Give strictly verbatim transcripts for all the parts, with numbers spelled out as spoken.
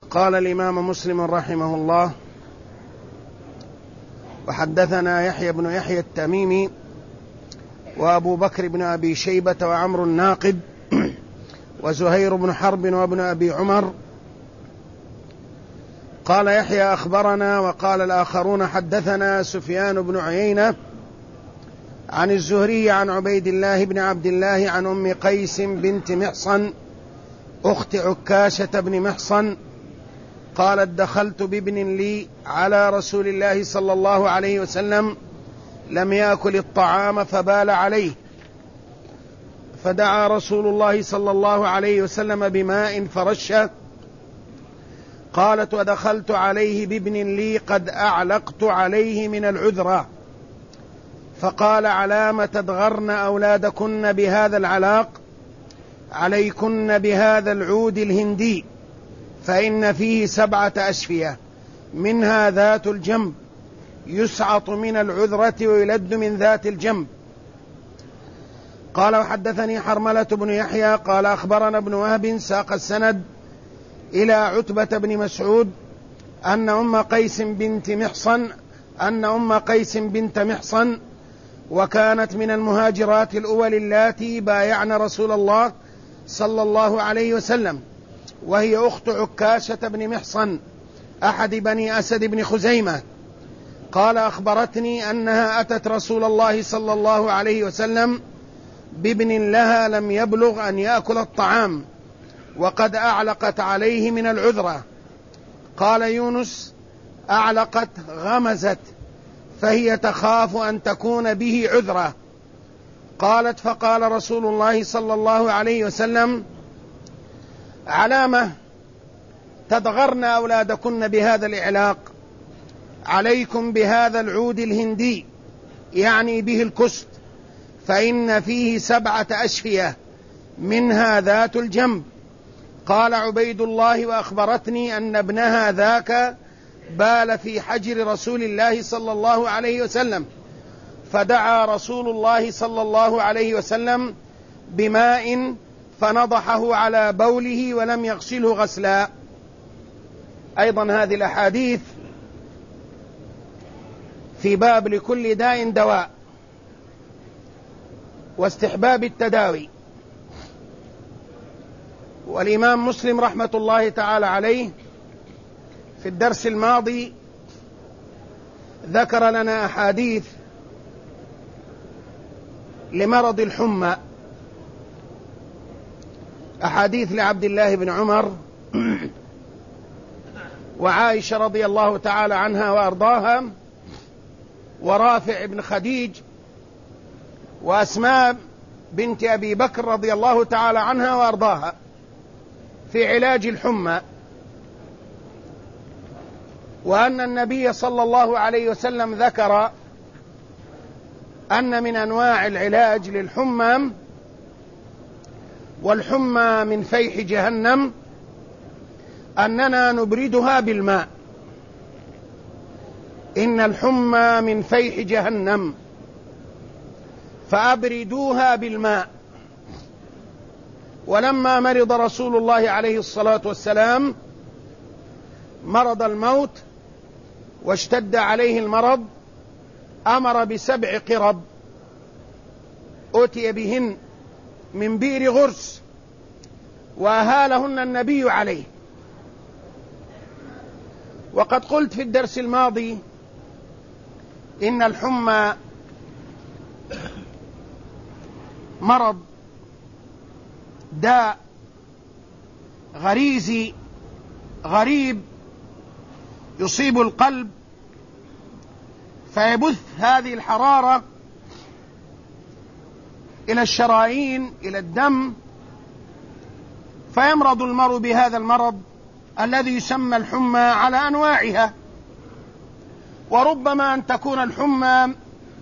قال الإمام مسلم رحمه الله: وحدثنا يحيى بن يحيى التميمي وأبو بكر بن أبي شيبة وعمر الناقد وزهير بن حرب وابن أبي عمر. قال يحيى: أخبرنا. وقال الآخرون: حدثنا سفيان بن عيينة عن الزهري عن عبيد الله بن عبد الله عن أم قيس بنت محصن أخت عكاشة بن محصن قالت: دخلت بابن لي على رسول الله صلى الله عليه وسلم لم يأكل الطعام فبال عليه، فدعا رسول الله صلى الله عليه وسلم بماء فرشه. قالت: ودخلت عليه بابن لي قد أعلقت عليه من العذرة، فقال: علام تدغرن أولادكن بهذا العلاق؟ عليكن بهذا العود الهندي، فإن فيه سبعة أشفية، منها ذات الجنب، يسعط من العذرة ويلد من ذات الجنب. قال: وحدثني حرملة بن يحيى قال: أخبرنا ابن وهب ساق السند إلى عتبة بن مسعود أن أم قيس بنت محصن أن أم قيس بنت محصن وكانت من المهاجرات الأول اللاتي بايعن رسول الله صلى الله عليه وسلم، وهي أخت عكاشة بن محصن أحد بني أسد بن خزيمة. قال: أخبرتني أنها أتت رسول الله صلى الله عليه وسلم بابن لها لم يبلغ أن يأكل الطعام وقد أعلقت عليه من العذرة. قال يونس: أعلقت غمزت، فهي تخاف أن تكون به عذرة. قالت: فقال رسول الله صلى الله عليه وسلم: علامة تدغرن أولادكن بهذا الإعلاق؟ عليكم بهذا العود الهندي، يعني به الكست، فإن فيه سبعة أشفية، منها ذات الجنب. قال عبيد الله: وأخبرتني أن ابنها ذاك بال في حجر رسول الله صلى الله عليه وسلم، فدعا رسول الله صلى الله عليه وسلم بماء فنضحه على بوله ولم يغسله غسلا. أيضا هذه الأحاديث في باب لكل داء دواء واستحباب التداوي. والإمام مسلم رحمة الله تعالى عليه في الدرس الماضي ذكر لنا أحاديث لمرض الحمى، أحاديث لعبد الله بن عمر وعائشة رضي الله تعالى عنها وأرضاها، ورافع بن خديج، وأسماء بنت أبي بكر رضي الله تعالى عنها وأرضاها في علاج الحمى، وأن النبي صلى الله عليه وسلم ذكر أن من أنواع العلاج للحمى: والحمى من فيح جهنم، أننا نبردها بالماء. إن الحمى من فيح جهنم فأبردوها بالماء. ولما مرض رسول الله عليه الصلاة والسلام مرض الموت واشتد عليه المرض، أمر بسبع قرب أتي بهن من بئر غرس وأهالهن النبي عليه. وقد قلت في الدرس الماضي إن الحمى مرض داء غريزي غريب يصيب القلب، فيبث هذه الحرارة إلى الشرايين إلى الدم، فيمرض المرء بهذا المرض الذي يسمى الحمى على أنواعها. وربما أن تكون الحمى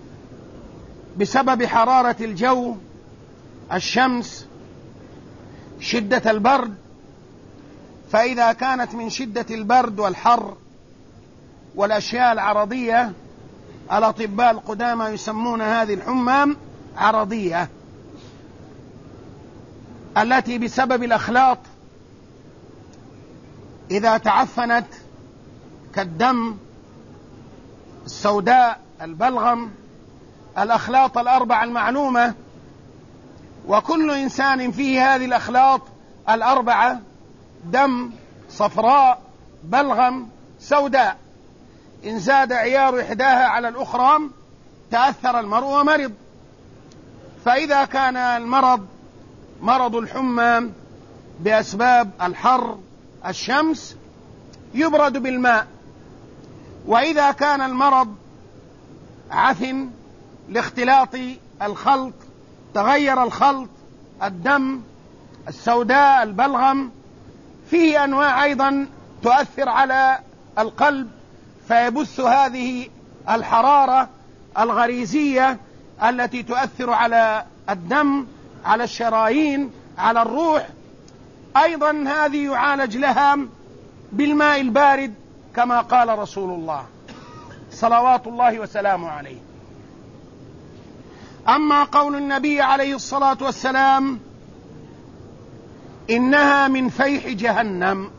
بسبب حرارة الجو، الشمس، شدة البرد. فإذا كانت من شدة البرد والحر والأشياء العرضية، الأطباء القدامى يسمون هذه الحمى عرضية، التي بسبب الأخلاط إذا تعفنت كالدم، السوداء، البلغم، الأخلاط الأربع المعلومة، وكل إنسان فيه هذه الأخلاط الأربعة: دم، صفراء، بلغم، سوداء. إن زاد عيار إحداها على الأخرى تأثر المرء ومرض. فإذا كان المرض مرض الحمى بأسباب الحر، الشمس، يبرد بالماء. وإذا كان المرض عفن لاختلاط الخلط، تغير الخلط، الدم، السوداء، البلغم، فيه أنواع أيضا تؤثر على القلب، فيبث هذه الحرارة الغريزية التي تؤثر على الدم، على الشرايين، على الروح. أيضا هذه يعالج لها بالماء البارد كما قال رسول الله صلوات الله وسلامه عليه. أما قول النبي عليه الصلاة والسلام: إنها من فيح جهنم،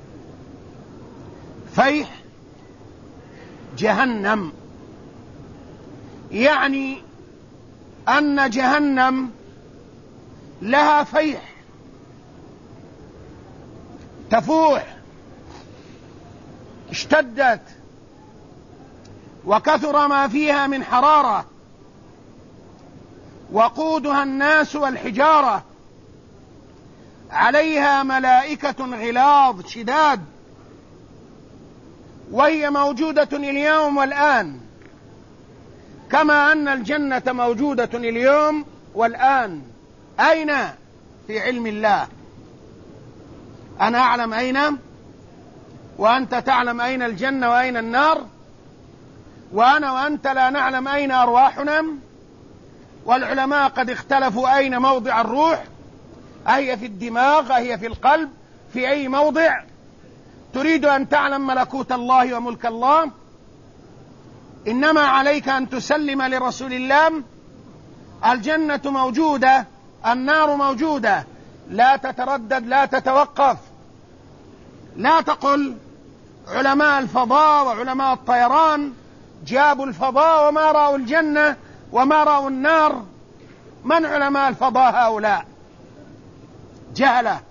فيح جهنم يعني أن جهنم لها فيح، تفوح، اشتدت وكثر ما فيها من حرارة، وقودها الناس والحجارة، عليها ملائكة غلاظ شداد، وهي موجودة اليوم والآن، كما أن الجنة موجودة اليوم والآن. أين؟ في علم الله. أنا أعلم أين، وأنت تعلم أين الجنة وأين النار، وأنا وأنت لا نعلم أين أرواحنا. والعلماء قد اختلفوا أين موضع الروح، أهي في الدماغ، أهي في القلب، في أي موضع؟ تريد أن تعلم ملكوت الله وملك الله، إنما عليك أن تسلم لرسول الله. الجنة موجودة، النار موجودة، لا تتردد، لا تتوقف. لا تقل علماء الفضاء وعلماء الطيران جابوا الفضاء وما رأوا الجنة وما رأوا النار. من علماء الفضاء هؤلاء؟ جهلة.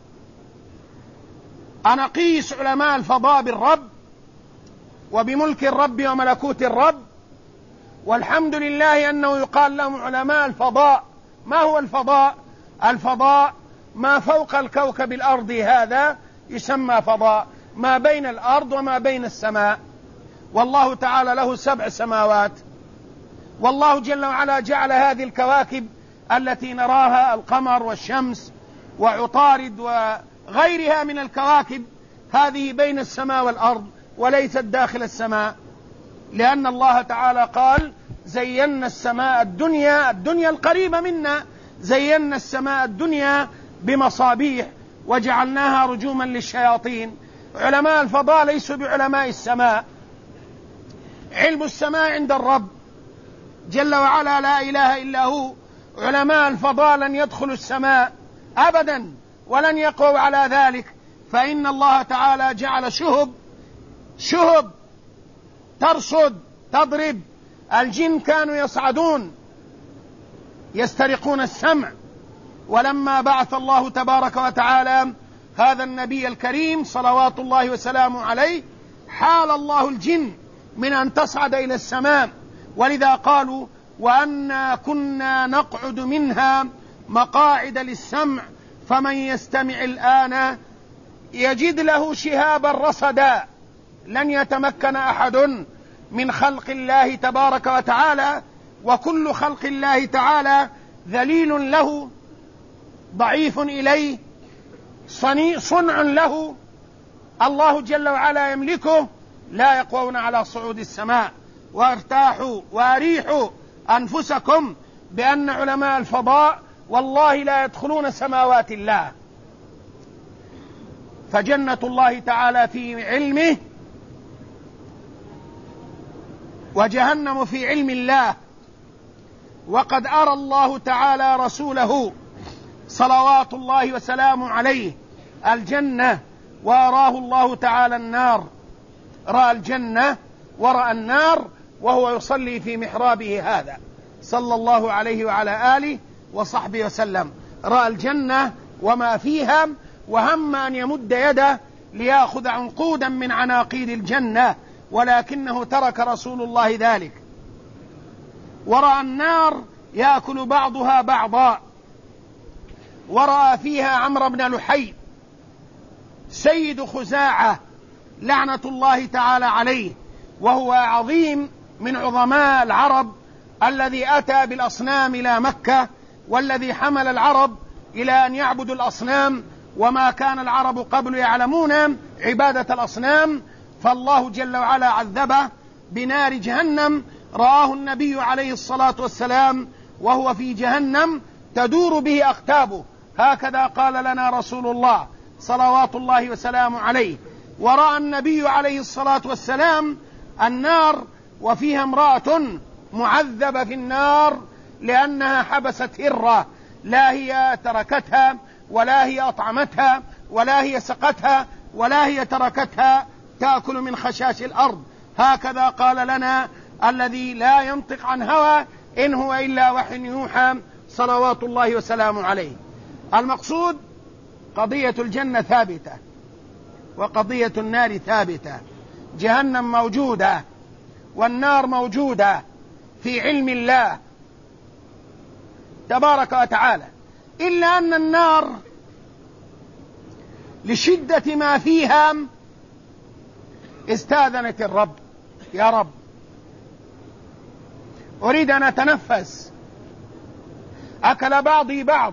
أنا قيس علماء الفضاء بالرب وبملك الرب وملكوت الرب، والحمد لله أنه يقال لهم علماء الفضاء. ما هو الفضاء؟ الفضاء ما فوق الكوكب الأرض هذا يسمى فضاء، ما بين الأرض وما بين السماء. والله تعالى له سبع سماوات، والله جل وعلا جعل هذه الكواكب التي نراها، القمر والشمس وعطارد وغيرها من الكواكب، هذه بين السماء والأرض وليست داخل السماء، لأن الله تعالى قال: زينا السماء الدنيا، الدنيا القريبة منا، زينا السماء الدنيا بمصابيح وجعلناها رجوما للشياطين. علماء الفضاء ليسوا بعلماء السماء، علم السماء عند الرب جل وعلا لا إله إلا هو. علماء الفضاء لن يدخلوا السماء أبدا ولن يقوا على ذلك، فإن الله تعالى جعل شهب شهب ترصد تضرب. الجن كانوا يصعدون يسترقون السمع، ولما بعث الله تبارك وتعالى هذا النبي الكريم صلوات الله وسلامه عليه، حال الله الجن من أن تصعد إلى السماء. ولذا قالوا: وأنا كنا نقعد منها مقاعد للسمع فمن يستمع الآن يجد له شهابا رصدا. لن يتمكن أحد من خلق الله تبارك وتعالى، وكل خلق الله تعالى ذليل له، ضعيف إليه، صنع له، الله جل وعلا يملكه، لا يقوون على صعود السماء. وارتاحوا واريحوا أنفسكم بأن علماء الفضاء والله لا يدخلون سماوات الله. فجنة الله تعالى في علمه، وجهنم في علم الله. وقد أرى الله تعالى رسوله صلوات الله وسلامه عليه الجنة وأراه الله تعالى النار، رأى الجنة ورأى النار وهو يصلي في محرابه هذا صلى الله عليه وعلى آله وصحبه وسلم، رأى الجنة وما فيها، وهم أن يمد يده ليأخذ عنقودا من عناقيد الجنة، ولكنه ترك رسول الله ذلك. ورأى النار يأكل بعضها بعضا، ورأى فيها عمرو بن لحي سيد خزاعة لعنة الله تعالى عليه، وهو عظيم من عظماء العرب الذي أتى بالأصنام إلى مكة، والذي حمل العرب إلى أن يعبدوا الأصنام، وما كان العرب قبل يعلمون عبادة الأصنام، فالله جل وعلا عذبه بنار جهنم. رآه النبي عليه الصلاة والسلام وهو في جهنم تدور به أقتابه، هكذا قال لنا رسول الله صلوات الله وسلامه عليه. ورأى النبي عليه الصلاة والسلام النار وفيها امرأة معذبة في النار لأنها حبست هرة، لا هي تركتها ولا هي أطعمتها ولا هي سقتها ولا هي تركتها تأكل من خشاش الأرض، هكذا قال لنا الذي لا ينطق عن هوى إن هو إلا وحي يوحى صلوات الله وسلامه عليه. المقصود قضية الجنة ثابتة وقضية النار ثابتة، جهنم موجودة والنار موجودة في علم الله تبارك وتعالى، إلا أن النار لشدة ما فيها استاذنت الرب: يا رب أريد أن أتنفس، أكل بعضي بعض،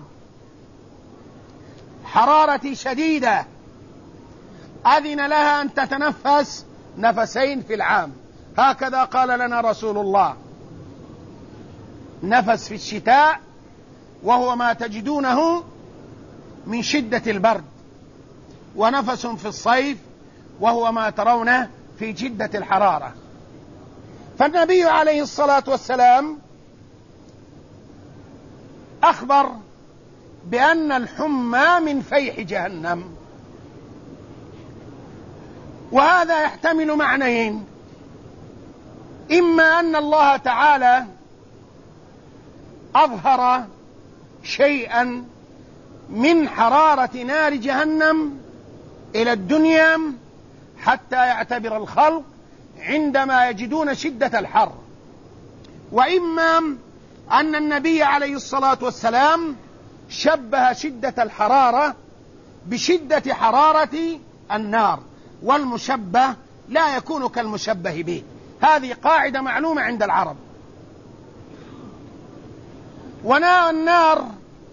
حرارتي شديدة، أذن لها أن تتنفس نفسين في العام، هكذا قال لنا رسول الله: نفس في الشتاء وهو ما تجدونه من شدة البرد، ونفس في الصيف وهو ما ترونه في شدة الحرارة. فالنبي عليه الصلاة والسلام أخبر بأن الحمى من فيح جهنم، وهذا يحتمل معنيين: إما أن الله تعالى أظهر شيئا من حرارة نار جهنم إلى الدنيا حتى يعتبر الخلق عندما يجدون شدة الحر، وإما أن النبي عليه الصلاة والسلام شبه شدة الحرارة بشدة حرارة النار، والمشبه لا يكون كالمشبه به. هذه قاعدة معلومة عند العرب. ونار النار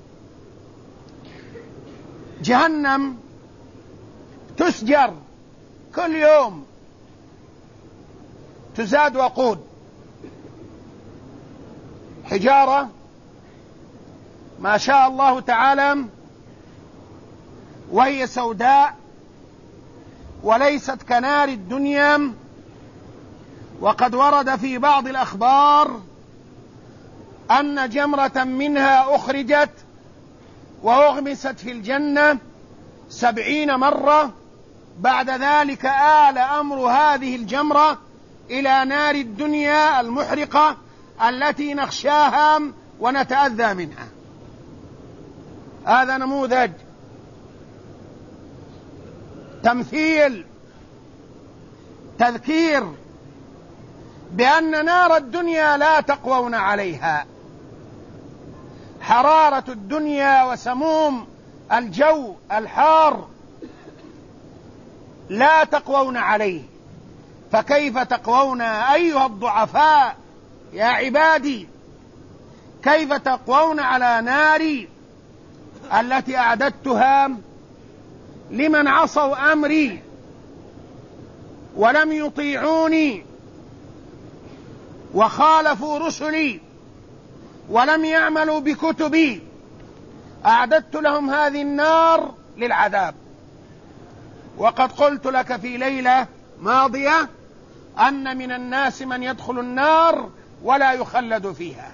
جهنم تسجر كل يوم، تزاد وقود، حجارة ما شاء الله تعالى، وهي سوداء وليست كنار الدنيا. وقد ورد في بعض الأخبار أن جمرة منها أخرجت وأغمست في الجنة سبعين مرة، بعد ذلك آل أمر هذه الجمرة إلى نار الدنيا المحرقة التي نخشاها ونتأذى منها. هذا نموذج، تمثيل، تذكير بأن نار الدنيا لا تقوون عليها. حرارة الدنيا وسموم الجو الحار لا تقوون عليه، فكيف تقوون أيها الضعفاء يا عبادي؟ كيف تقوون على ناري التي أعددتها لمن عصوا أمري ولم يطيعوني وخالفوا رسلي ولم يعملوا بكتبي؟ أعددت لهم هذه النار للعذاب. وقد قلت لك في ليلة ماضية أن من الناس من يدخل النار ولا يخلد فيها،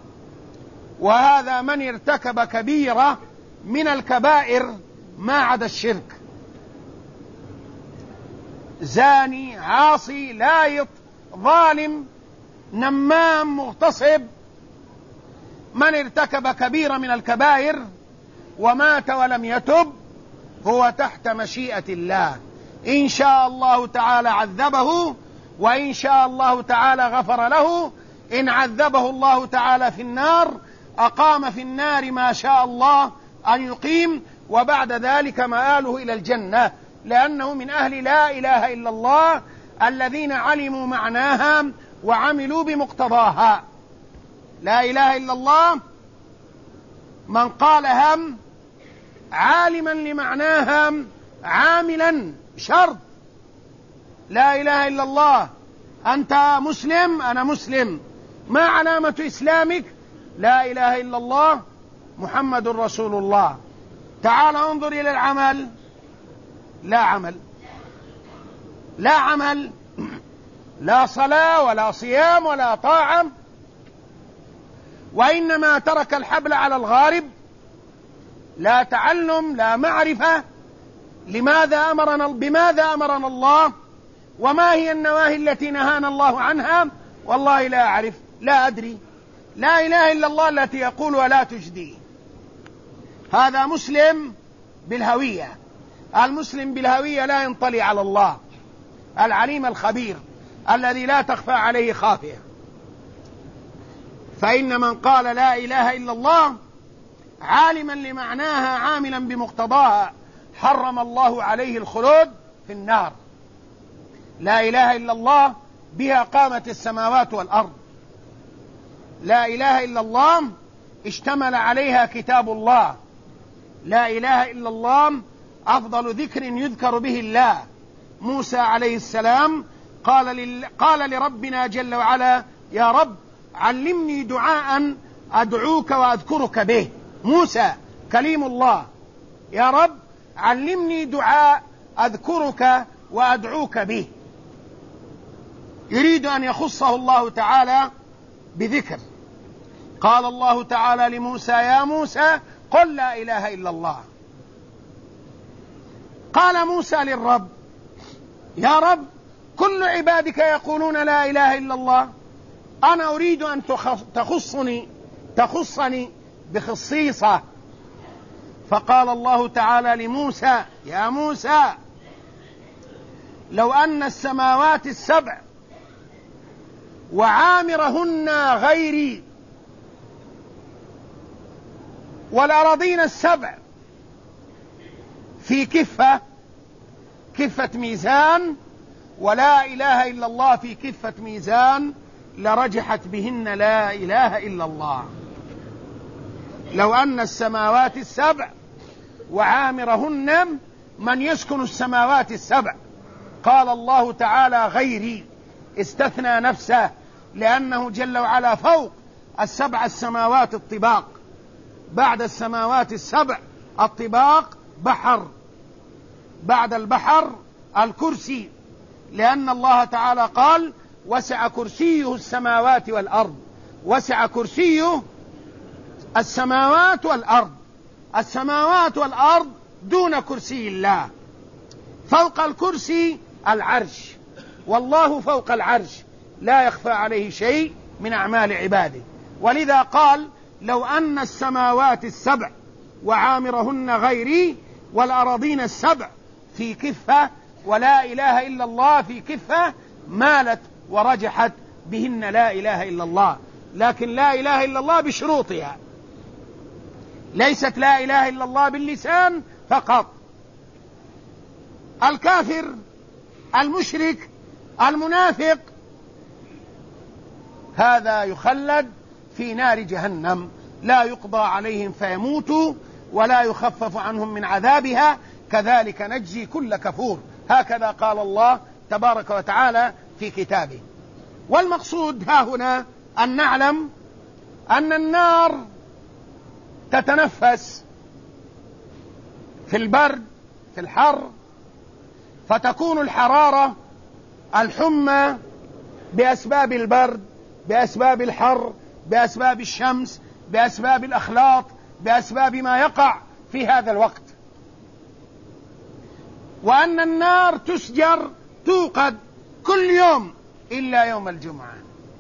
وهذا من ارتكب كبيرة من الكبائر ما عدا الشرك. زاني، عاصي، لايط، ظالم، نمام، مغتصب، من ارتكب كبيرة من الكبائر ومات ولم يتب هو تحت مشيئة الله، إن شاء الله تعالى عذبه، وإن شاء الله تعالى غفر له. إن عذبه الله تعالى في النار أقام في النار ما شاء الله أن يقيم، وبعد ذلك مآله إلى الجنة، لأنه من أهل لا إله إلا الله الذين علموا معناها وعملوا بمقتضاها. لا إله إلا الله من قالها عالما لمعناها عاملا، شرط. لا إله إلا الله، أنت مسلم، أنا مسلم، ما علامة إسلامك؟ لا إله إلا الله محمد رسول الله. تعال انظر إلى العمل، لا عمل، لا عمل، لا صلاة ولا صيام ولا طاعة، وإنما ترك الحبل على الغارب، لا تعلم، لا معرفة. لماذا أمرنا بماذا أمرنا الله؟ وما هي النواهي التي نهانا الله عنها؟ والله لا أعرف، لا أدري. لا إله إلا الله التي يقول ولا تجدي. هذا مسلم بالهوية. المسلم بالهوية لا ينطلي على الله العليم الخبير الذي لا تخفى عليه خافية. فإن من قال لا إله إلا الله عالما لمعناها عاملا بمقتضاها حرم الله عليه الخلود في النار. لا إله إلا الله بها قامت السماوات والأرض. لا إله إلا الله اشتمل عليها كتاب الله. لا إله إلا الله أفضل ذكر يذكر به الله. موسى عليه السلام قال, لل... قال لربنا جل وعلا: يا رب علمني دعاء أدعوك وأذكرك به. موسى كليم الله: يا رب علمني دعاء أذكرك وأدعوك به. يريد أن يخصه الله تعالى بذكر. قال الله تعالى لموسى: يا موسى قل لا إله إلا الله. قال موسى للرب: يا رب كل عبادك يقولون لا إله إلا الله، أنا أريد أن تخصني تخصني بخصيصة. فقال الله تعالى لموسى: يا موسى لو أن السماوات السبع وعامرهن غيري والأراضين السبع في كفة كفة ميزان، ولا إله إلا الله في كفة ميزان، لرجحت بهن لا إله إلا الله. لو أن السماوات السبع وعامرهن، من يسكن السماوات السبع؟ قال الله تعالى غيري، استثنى نفسه، لأنه جل وعلا فوق السبع السماوات الطباق. بعد السماوات السبع الطباق بحر، بعد البحر الكرسي، لأن الله تعالى قال: وسع كرسيه السماوات والأرض. وسع كرسيه السماوات والأرض. السماوات والأرض دون كرسي الله. فوق الكرسي العرش، والله فوق العرش لا يخفى عليه شيء من أعمال عباده. ولذا قال: لو أن السماوات السبع وعامرهن غيري والأراضين السبع في كفة ولا إله إلا الله في كفة، مالت ورجحت بهن لا إله إلا الله. لكن لا إله إلا الله بشروطها، ليست لا إله إلا الله باللسان فقط. الكافر، المشرك، المنافق، هذا يخلد في نار جهنم، لا يقضى عليهم فيموتوا ولا يخفف عنهم من عذابها، كذلك نجزي كل كفور. هكذا قال الله تبارك وتعالى في كتابه. والمقصود ها هنا أن نعلم أن النار تتنفس في البرد، في الحر، فتكون الحرارة الحمى بأسباب البرد، بأسباب الحر، بأسباب الشمس، بأسباب الأخلاط، بأسباب ما يقع في هذا الوقت. وأن النار تسجر توقد كل يوم إلا يوم الجمعة.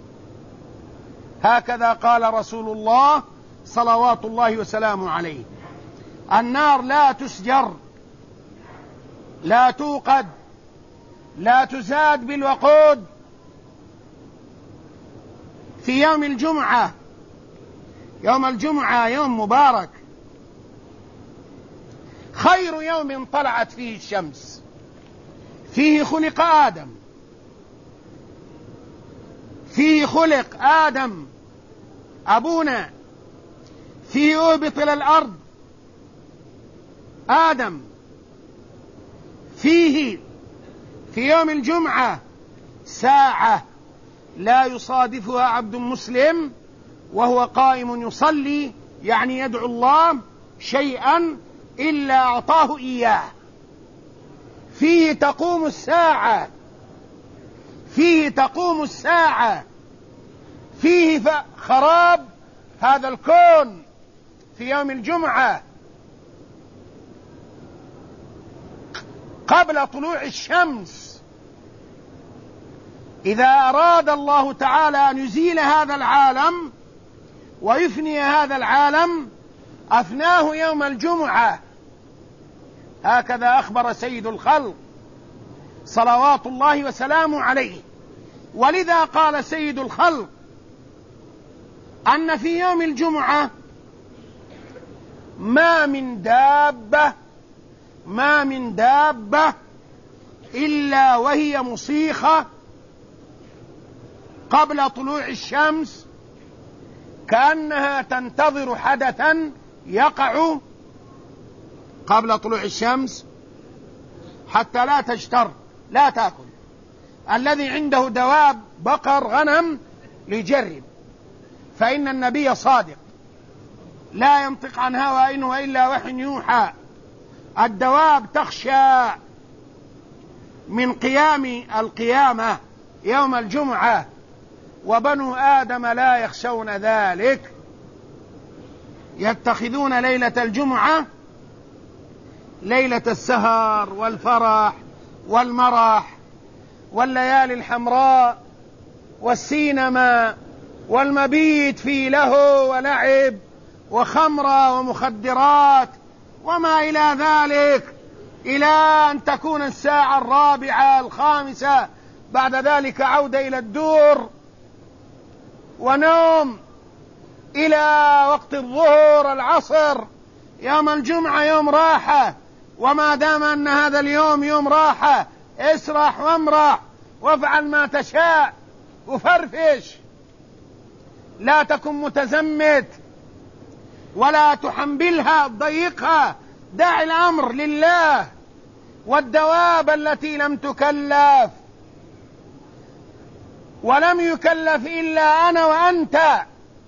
هكذا قال رسول الله صلوات الله وسلامه عليه: النار لا تسجر، لا توقد، لا تزاد بالوقود في يوم الجمعة. يوم الجمعة يوم مبارك، خير يوم طلعت فيه الشمس، فيه خلق آدم، فيه خلق آدم أبونا، فيه أهبط إلى الأرض آدم، فيه في يوم الجمعة ساعة لا يصادفها عبد مسلم وهو قائم يصلي، يعني يدعو الله، شيئا إلا أعطاه إياه. فيه تقوم الساعة، فيه تقوم الساعة، فيه خراب هذا الكون في يوم الجمعة قبل طلوع الشمس. إذا أراد الله تعالى أن يزيل هذا العالم ويفني هذا العالم أفناه يوم الجمعة. هكذا أخبر سيد الخلق صلوات الله وسلامه عليه. ولذا قال سيد الخلق أن في يوم الجمعة ما من دابة ما من دابة إلا وهي مصيخة قبل طلوع الشمس، كأنها تنتظر حدثا يقع قبل طلوع الشمس حتى لا تجتر، لا تأكل. الذي عنده دواب بقر غنم ليجرب، فإن النبي صادق لا ينطق عن هوى إن هو إلا وحي يوحى. الدواب تخشى من قيام القيامة يوم الجمعة، وبنو آدم لا يخشون ذلك، يتخذون ليلة الجمعة ليلة السهر والفرح والمرح والليالي الحمراء والسينما والمبيت في له ولعب وخمرة ومخدرات وما إلى ذلك، إلى أن تكون الساعة الرابعة الخامسة، بعد ذلك عودة إلى الدور ونوم إلى وقت الظهر العصر. يوم الجمعة يوم راحة، وما دام أن هذا اليوم يوم راحة اسرح وامرح وافعل ما تشاء وفرفش، لا تكن متزمت ولا تحنبلها تضيقها، دع الأمر لله. والدواب التي لم تكلف ولم يكلف إلا أنا وأنت،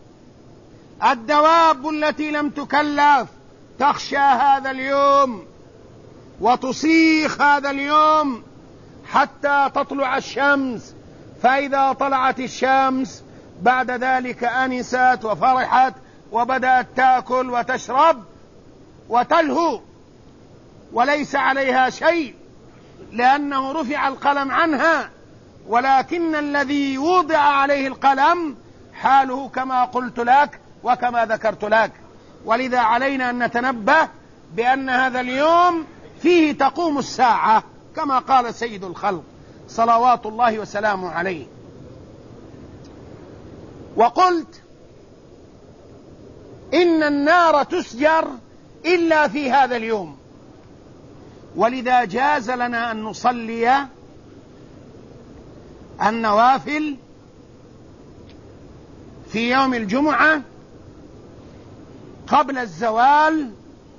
الدواب التي لم تكلف تخشى هذا اليوم وتصيخ هذا اليوم حتى تطلع الشمس، فإذا طلعت الشمس بعد ذلك أنست وفرحت وبدأت تأكل وتشرب وتلهو وليس عليها شيء، لأنه رفع القلم عنها. ولكن الذي وضع عليه القلم حاله كما قلت لك وكما ذكرت لك. ولذا علينا أن نتنبه بأن هذا اليوم فيه تقوم الساعة كما قال سيد الخلق صلوات الله وسلامه عليه. وقلت إن النار تسجر إلا في هذا اليوم، ولذا جاز لنا أن نصلي النوافل في يوم الجمعة قبل الزوال،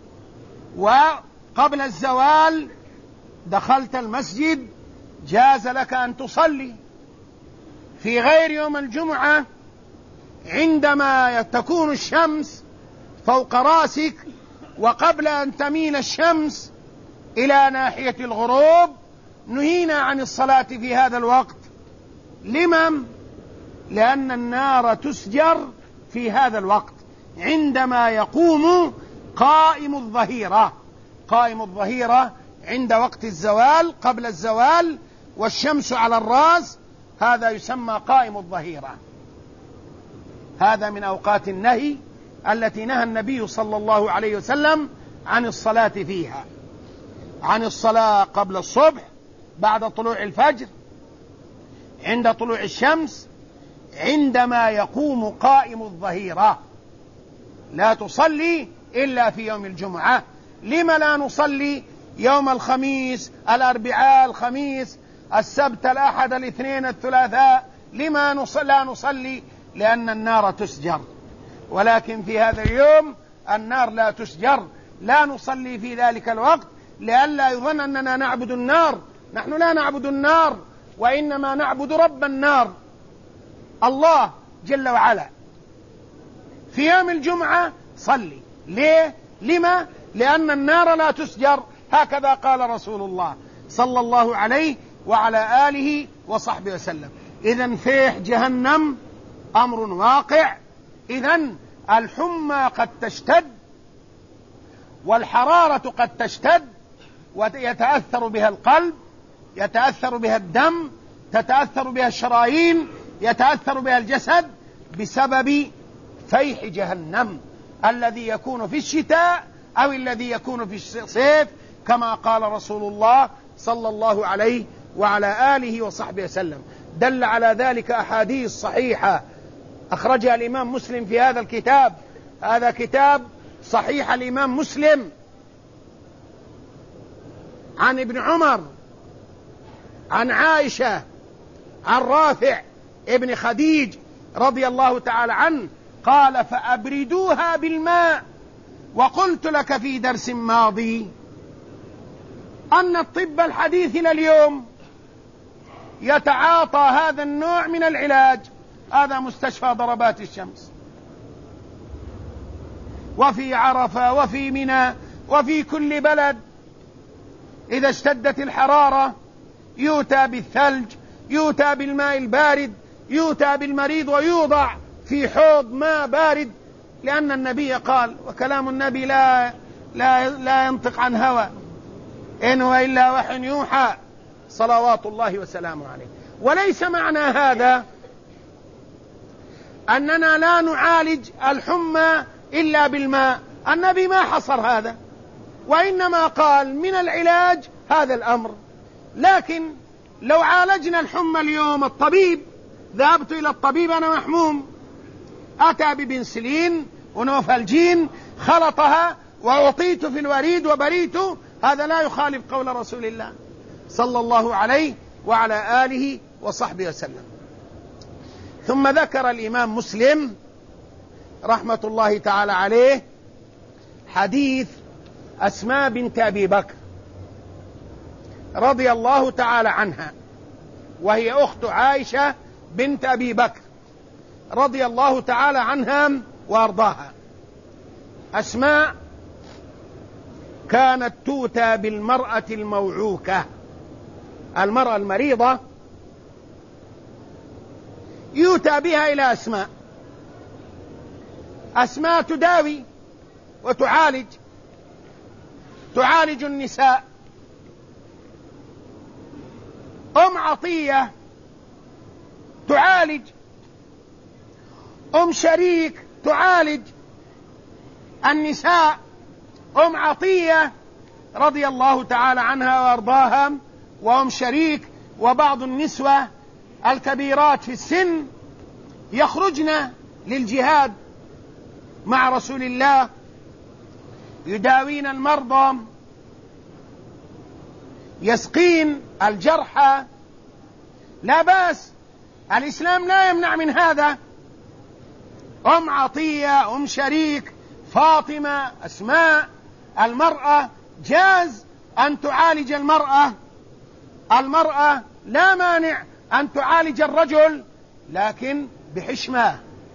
وقبل الزوال دخلت المسجد جاز لك أن تصلي. في غير يوم الجمعة عندما تكون الشمس فوق راسك وقبل أن تميل الشمس إلى ناحية الغروب نهينا عن الصلاة في هذا الوقت. لمن؟ لأن النار تسجر في هذا الوقت عندما يقوم قائم الظهيرة. قائم الظهيرة عند وقت الزوال، قبل الزوال والشمس على الرأس، هذا يسمى قائم الظهيرة. هذا من أوقات النهي التي نهى النبي صلى الله عليه وسلم عن الصلاة فيها، عن الصلاة قبل الصبح، بعد طلوع الفجر، عند طلوع الشمس، عندما يقوم قائم الظهيرة. لا تصلي إلا في يوم الجمعة. لما لا نصلي يوم الخميس، الأربعاء، الخميس، السبت، الأحد، الاثنين، الثلاثاء؟ لما لا نصلي؟ لأن النار تسجر. ولكن في هذا اليوم النار لا تسجر، لا نصلي في ذلك الوقت لئلا يظن أننا نعبد النار. نحن لا نعبد النار، وإنما نعبد رب النار، الله جل وعلا. في يوم الجمعة صلي. ليه؟ لما؟ لأن النار لا تسجر، هكذا قال رسول الله صلى الله عليه وعلى آله وصحبه وسلم. إذن فيح جهنم أمر واقع. إذن الحمى قد تشتد، والحرارة قد تشتد، ويتأثر بها القلب، يتأثر بها الدم، تتأثر بها الشرايين، يتأثر بها الجسد، بسبب فيح جهنم الذي يكون في الشتاء أو الذي يكون في الصيف، كما قال رسول الله صلى الله عليه وعلى آله وصحبه وسلم. دل على ذلك أحاديث صحيحة أخرجها الإمام مسلم في هذا الكتاب. هذا كتاب صحيح الإمام مسلم، عن ابن عمر، عن عائشة، عن رافع ابن خديج رضي الله تعالى عنه قال: فأبردوها بالماء. وقلت لك في درس ماضي أن الطب الحديث لليوم يتعاطى هذا النوع من العلاج. هذا مستشفى ضربات الشمس، وفي عرفة وفي منى وفي كل بلد إذا اشتدت الحرارة يؤتى بالثلج، يؤتى بالماء البارد، يؤتى بالمريض ويوضع في حوض ماء بارد، لأن النبي قال، وكلام النبي لا, لا, لا ينطق عن هوى، إن هو إلا وحي يوحى، صلوات الله وسلامه عليه. وليس معنى هذا أننا لا نعالج الحمى إلا بالماء. النبي ما حصر هذا، وإنما قال من العلاج هذا الأمر. لكن لو عالجنا الحمى اليوم، الطبيب، ذهبت إلى الطبيب أنا محموم، أتى ببنسلين ونوفالجين، خلطها وأعطيت في الوريد وبريت، هذا لا يخالف قول رسول الله صلى الله عليه وعلى آله وصحبه وسلم. ثم ذكر الإمام مسلم رحمة الله تعالى عليه حديث أسماء بنت أبي بكر رضي الله تعالى عنها، وهي أخت عائشة بنت أبي بكر رضي الله تعالى عنها وأرضاها. أسماء كانت توتى بالمرأة الموعوكة، المرأة المريضة يؤتى بها إلى أسماء. أسماء تداوي وتعالج، تعالج النساء. أم عطية تعالج، أم شريك تعالج النساء. أم عطية رضي الله تعالى عنها وأرضاها، وأم شريك، وبعض النسوة الكبيرات في السن يخرجن للجهاد مع رسول الله، يداوين المرضى، يسقين الجرحى، لا بأس، الإسلام لا يمنع من هذا. أم عطية، أم شريك، فاطمة، أسماء، المرأة جاز أن تعالج المرأة. المرأة لا مانع أن تعالج الرجل، لكن بحشمة،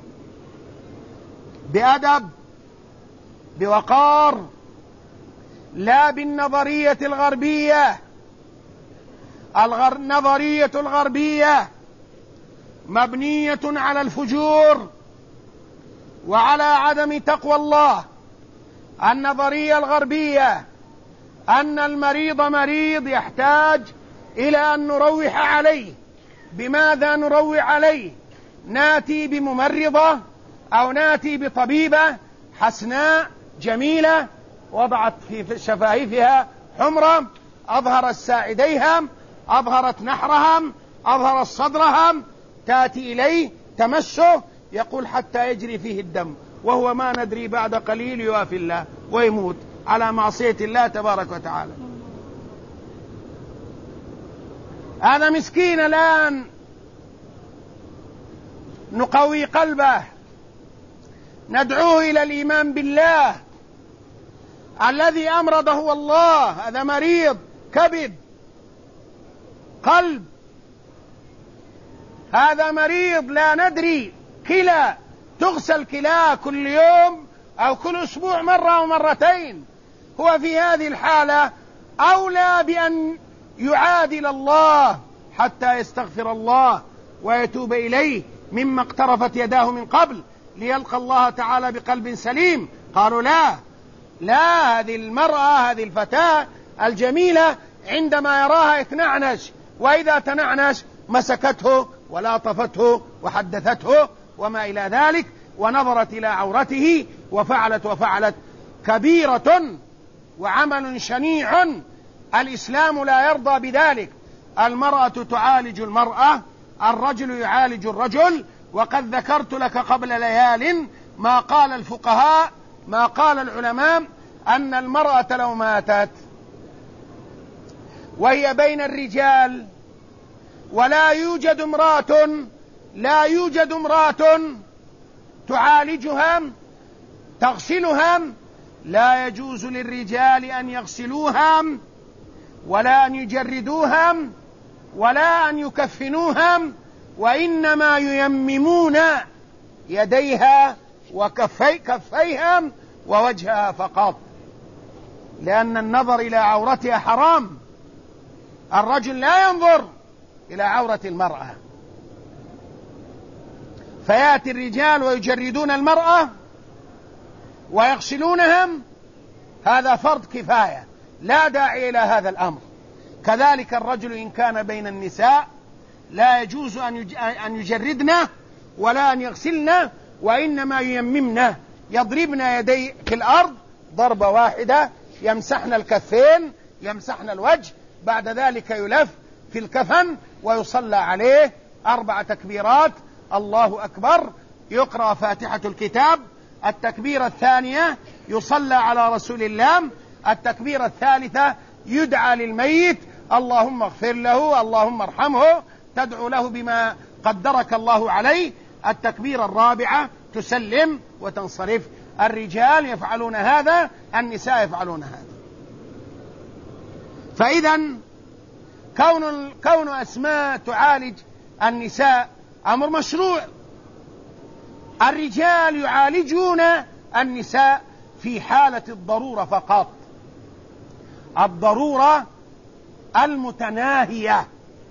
بأدب، بوقار، لا بالنظرية الغربية. النظرية الغربية مبنية على الفجور وعلى عدم تقوى الله. النظرية الغربية أن المريض مريض يحتاج إلى أن نروح عليه. بماذا نروح عليه؟ ناتي بممرضة أو ناتي بطبيبة حسناء جميلة وضعت في شفايفها حمرة، أظهرت ساعديها، أظهرت نحرها، أظهرت صدرها، تأتي إليه تمسه، يقول حتى يجري فيه الدم، وهو ما ندري بعد قليل يوافي الله ويموت على معصية الله تبارك وتعالى. هذا مسكين الآن نقوي قلبه، ندعوه إلى الإيمان بالله. الذي أمرضه هو الله، هذا مريض كبد قلب، هذا مريض لا ندري، كلى تغسل كلاه كل يوم أو كل أسبوع مرة أو مرتين. هو في هذه الحالة أولى بأن يعادل الله حتى يستغفر الله ويتوب إليه مما اقترفت يداه من قبل ليلقى الله تعالى بقلب سليم. قالوا لا لا، هذه المرأة هذه الفتاة الجميلة عندما يراها يتنعنش، وإذا تنعنش مسكته ولاطفته وحدثته وما إلى ذلك، ونظرت إلى عورته وفعلت وفعلت كبيرة وعمل شنيع الإسلام لا يرضى بذلك. المرأة تعالج المرأة، الرجل يعالج الرجل. وقد ذكرت لك قبل ليال ما قال الفقهاء ما قال العلماء أن المرأة لو ماتت وهي بين الرجال ولا يوجد امرأة لا يوجد امرأة تعالجها تغسلها، لا يجوز للرجال أن يغسلوها ولا أن يجردوها ولا أن يكفنوها، وإنما ييممون يديها وكفي كفيها ووجهها فقط، لأن النظر إلى عورتها حرام. الرجل لا ينظر إلى عورة المرأة، فيأتي الرجال ويجردون المرأة ويغسلونهم، هذا فرض كفاية لا داعي إلى هذا الأمر. كذلك الرجل إن كان بين النساء لا يجوز أن يجردنه ولا أن يغسلنه، وإنما ييممنه، يضربن يدي في الأرض ضربة واحدة، يمسحن الكفين يمسحن الوجه، بعد ذلك يلف في الكفن ويصلى عليه أربع تكبيرات، الله أكبر، يقرأ فاتحة الكتاب، التكبيرة الثانية يصلى على رسول الله، التكبيرة الثالثة يدعى للميت اللهم اغفر له اللهم ارحمه، تدعو له بما قدرك الله عليه، التكبيرة الرابعة تسلم وتنصرف. الرجال يفعلون هذا، النساء يفعلون هذا. فإذا كون كون أسماء تعالج النساء أمر مشروع. الرجال يعالجون النساء في حالة الضرورة فقط، الضرورة المتناهية،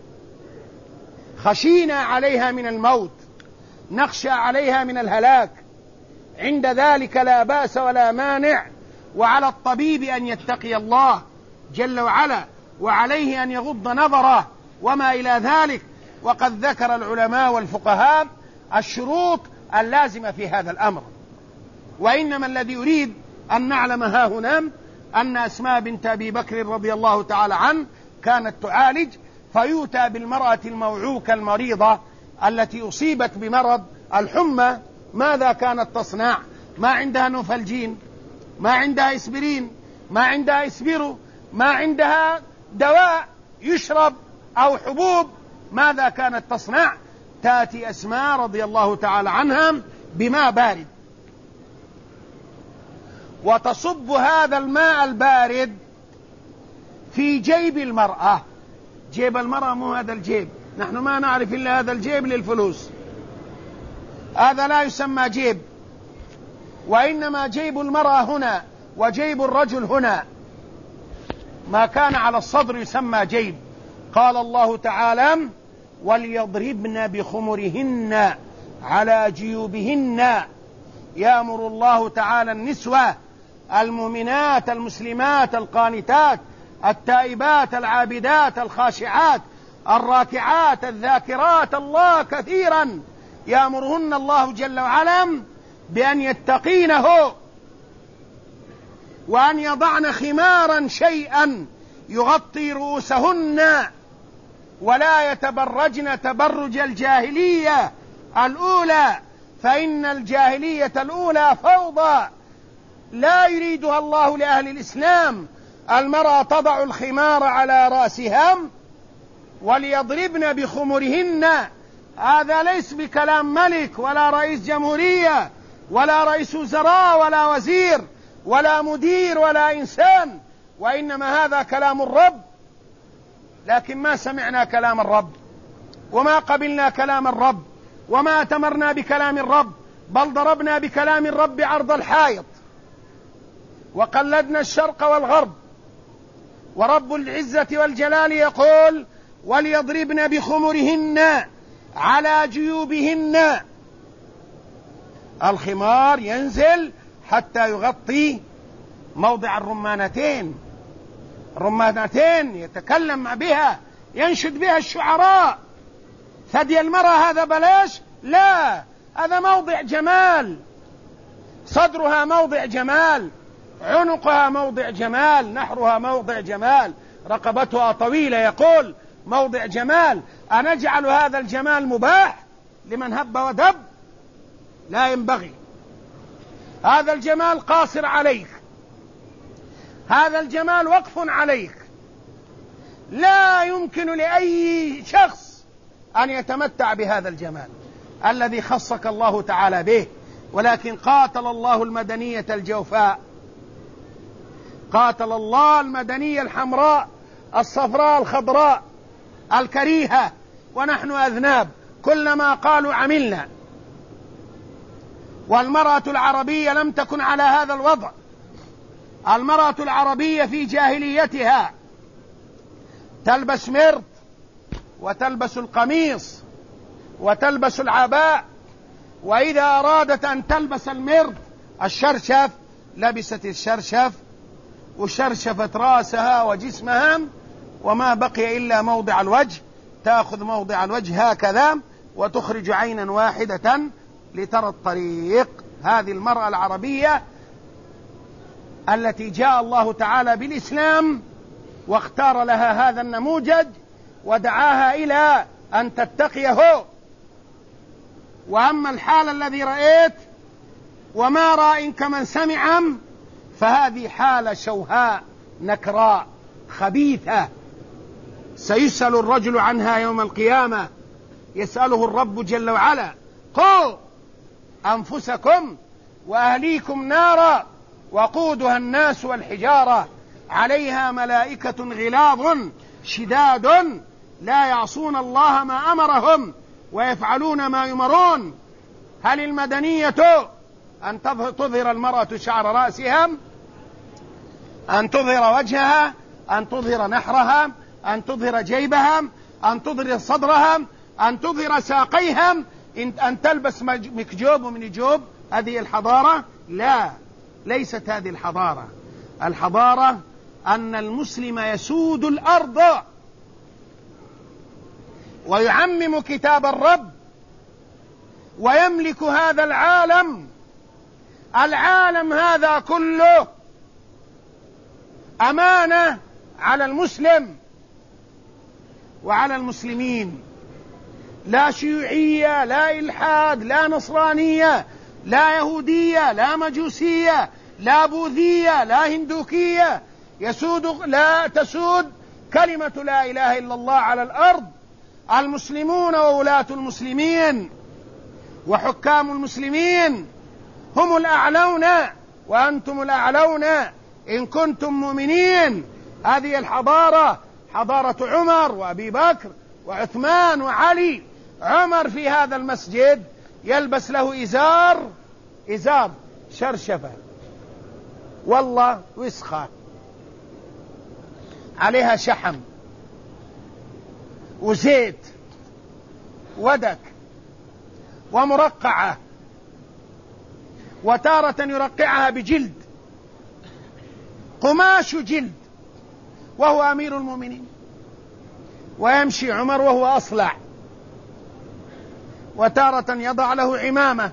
خشينا عليها من الموت، نخشى عليها من الهلاك، عند ذلك لا بأس ولا مانع، وعلى الطبيب أن يتقي الله جل وعلا، وعليه أن يغض نظره وما إلى ذلك. وقد ذكر العلماء والفقهاء الشروط اللازمة في هذا الأمر. وإنما الذي يريد أن نعلم ها هنا أن أسماء بنت أبي بكر رضي الله تعالى عنه كانت تعالج، فيؤتى بالمرأة الموعوكة المريضة التي أصيبت بمرض الحمى، ماذا كانت تصنع؟ ما عندها نوفالجين، ما عندها إسبرين، ما عندها إسبيرو، ما عندها دواء يشرب أو حبوب، ماذا كانت تصنع؟ تأتي أسماء رضي الله تعالى عنها بماء بارد وتصب هذا الماء البارد في جيب المرأة. جيب المرأة مو هذا الجيب، نحن ما نعرف إلا هذا الجيب للفلوس، هذا لا يسمى جيب، وإنما جيب المرأة هنا وجيب الرجل هنا، ما كان على الصدر يسمى جيب. قال الله تعالى وليضربن بخمرهن على جيوبهن، يأمر الله تعالى النسوة المؤمنات المسلمات القانتات التائبات العابدات الخاشعات الراكعات الذاكرات الله كثيرا، يأمرهن الله جل وعلا بأن يتقينه وأن يضعن خمارا شيئا يغطي رؤوسهن، ولا يتبرجن تبرج الجاهلية الأولى، فإن الجاهلية الأولى فوضى لا يريدها الله لأهل الإسلام. المرأة تضع الخمار على رأسها وليضربن بخمرهن. هذا ليس بكلام ملك ولا رئيس جمهورية ولا رئيس وزراء ولا وزير ولا مدير ولا إنسان، وإنما هذا كلام الرب. لكن ما سمعنا كلام الرب وما قبلنا كلام الرب وما أتمرنا بكلام الرب، بل ضربنا بكلام الرب عرض الحائط وقلدنا الشرق والغرب. ورب العزة والجلال يقول: وليضربن بخمرهن على جيوبهن. الخمار ينزل حتى يغطي موضع الرمانتين، الرمانتين يتكلم بها ينشد بها الشعراء. ثدي المرأة هذا بلاش؟ لا، هذا موضع جمال. صدرها موضع جمال، عنقها موضع جمال، نحرها موضع جمال، رقبتها طويلة يقول موضع جمال. أنجعل هذا الجمال مباح لمن هب ودب؟ لا ينبغي. هذا الجمال قاصر عليك، هذا الجمال وقف عليك، لا يمكن لأي شخص أن يتمتع بهذا الجمال الذي خصك الله تعالى به. ولكن قاتل الله المدنية الجوفاء، قاتل الله المدنية الحمراء الصفراء الخضراء الكريهة، ونحن أذناب كلما قالوا عملنا. والمرأة العربية لم تكن على هذا الوضع. المرأة العربية في جاهليتها تلبس مرط وتلبس القميص وتلبس العباء، وإذا أرادت أن تلبس المرط الشرشف لبست الشرشف وشرشفت رأسها وجسمها، وما بقي إلا موضع الوجه، تأخذ موضع الوجه هكذا وتخرج عينا واحدة لترى الطريق. هذه المرأة العربية التي جاء الله تعالى بالإسلام واختار لها هذا النموذج ودعاها إلى أن تتقيه. وأما الحال الذي رأيت وما راء كمن سمع، فهذه حالة شوهاء نكراء خبيثة سيسأل الرجل عنها يوم القيامة، يسأله الرب جل وعلا: قوا أنفسكم وأهليكم نارا وقودها الناس والحجارة عليها ملائكة غلاظ شداد لا يعصون الله ما أمرهم ويفعلون ما يمرون. هل المدنية أن تظهر المرأة شعر رأسها، أن تظهر وجهها، أن تظهر نحرها، أن تظهر جيبها، أن تظهر صدرها، أن تظهر ساقيها، أن تلبس مكجوب ومن جوب؟ هذه الحضارة؟ لا، ليست هذه الحضارة. الحضارة أن المسلم يسود الأرض ويعمم كتاب الرب ويملك هذا العالم. العالم هذا كله أمانة على المسلم وعلى المسلمين، لا شيوعية، لا إلحاد، لا نصرانية، لا يهودية، لا مجوسية، لا بوذية، لا هندوكية. يسود لا تسود كلمة لا إله إلا الله على الأرض. المسلمون وولاة المسلمين وحكام المسلمين هم الأعلون وأنتم الأعلون إن كنتم مؤمنين. هذه الحضارة حضارة عمر وأبي بكر وعثمان وعلي. عمر في هذا المسجد يلبس له إزار إزار شرشفة والله وسخة عليها شحم وزيت ودك ومرقعة، وتارة يرقعها بجلد، قماش جلد، وهو أمير المؤمنين، ويمشي عمر وهو أصلع، وتارة يضع له عمامة،